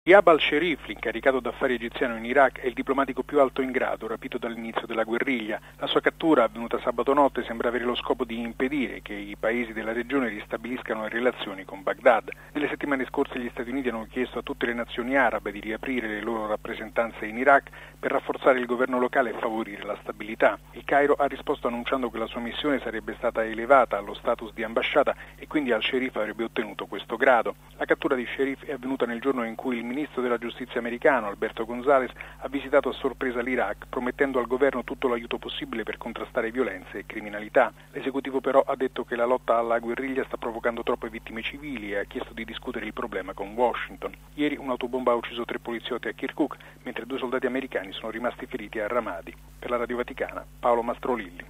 Riyad al-Sherif, l'incaricato d'affari egiziano in Iraq, è il diplomatico più alto in grado, rapito dall'inizio della guerriglia. La sua cattura, avvenuta sabato notte, sembra avere lo scopo di impedire che i paesi della regione ristabiliscano le relazioni con Baghdad. Nelle settimane scorse gli Stati Uniti hanno chiesto a tutte le nazioni arabe di riaprire le loro rappresentanze in Iraq per rafforzare il governo locale e favorire la stabilità. Il Cairo ha risposto annunciando che la sua missione sarebbe stata elevata allo status di ambasciata e quindi al-Sherif avrebbe ottenuto questo grado. La cattura di Sherif è avvenuta nel giorno in cui il ministro della giustizia americano, Alberto Gonzales, ha visitato a sorpresa l'Iraq, promettendo al governo tutto l'aiuto possibile per contrastare violenze e criminalità. L'esecutivo però ha detto che la lotta alla guerriglia sta provocando troppe vittime civili e ha chiesto di discutere il problema con Washington. Ieri un'autobomba ha ucciso 3 poliziotti a Kirkuk, mentre 2 soldati americani sono rimasti feriti a Ramadi. Per la Radio Vaticana, Paolo Mastrolilli.